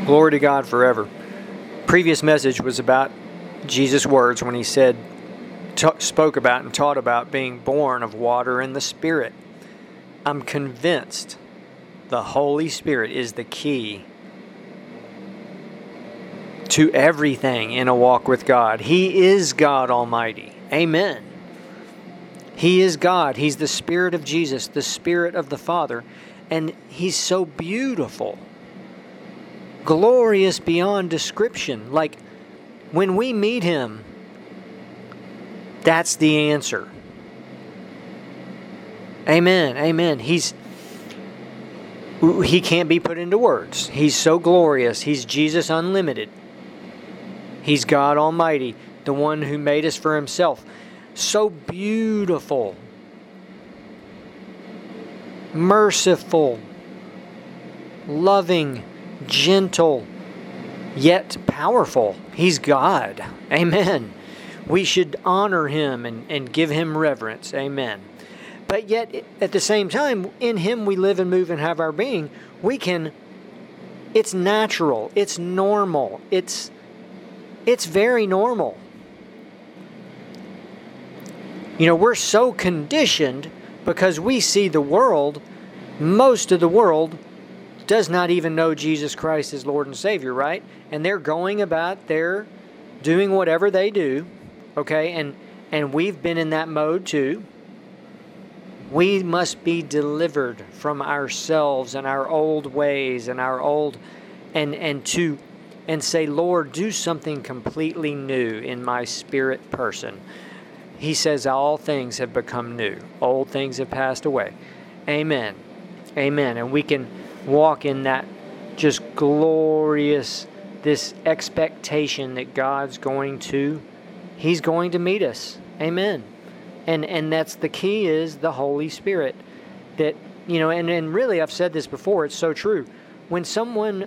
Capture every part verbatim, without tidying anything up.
Glory to God forever. Previous message was about Jesus' words when he said, t- spoke about and taught about being born of water and the Spirit. I'm convinced the Holy Spirit is the key to everything in a walk with God. He is God Almighty. Amen. He is God. He's the Spirit of Jesus, the Spirit of the Father, and He's so beautiful. Glorious beyond description. Like, when we meet Him, that's the answer. Amen. Amen. He's He can't be put into words. He's so glorious. He's Jesus Unlimited. He's God Almighty, the one who made us for Himself. So beautiful. Merciful. Loving. Gentle, yet powerful. He's God. Amen. We should honor Him and, and give Him reverence. Amen. But yet, at the same time, in Him we live and move and have our being. We can, it's natural. It's normal. It's, it's very normal. You know, we're so conditioned because we see the world, most of the world, does not even know Jesus Christ as Lord and Savior, right? And they're going about their doing whatever they do, okay? And and we've been in that mode too. We must be delivered from ourselves and our old ways and our old and and to and say, Lord, do something completely new in my spirit person. He says all things have become new. Old things have passed away. Amen. Amen. And we can walk in that just glorious, this expectation that God's going to, He's going to meet us. Amen. And and that's the key is the Holy Spirit. That, you know, and, and really I've said this before, it's so true. When someone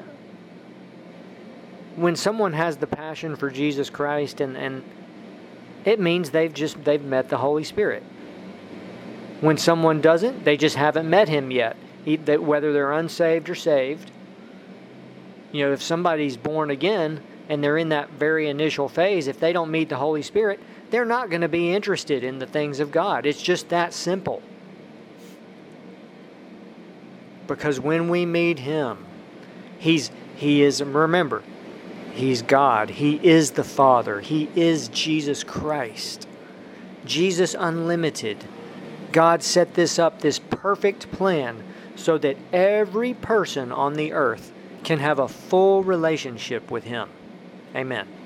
when someone has the passion for Jesus Christ and, and it means they've just they've met the Holy Spirit. When someone doesn't, they just haven't met Him yet. That whether they're unsaved or saved, you know, if somebody's born again and they're in that very initial phase, if they don't meet the Holy Spirit, they're not going to be interested in the things of God. It's just that simple. Because when we meet Him, He's He is, remember, He's God. He is the Father. He is Jesus Christ. Jesus Unlimited. God set this up, this perfect plan, so that every person on the earth can have a full relationship with Him. Amen.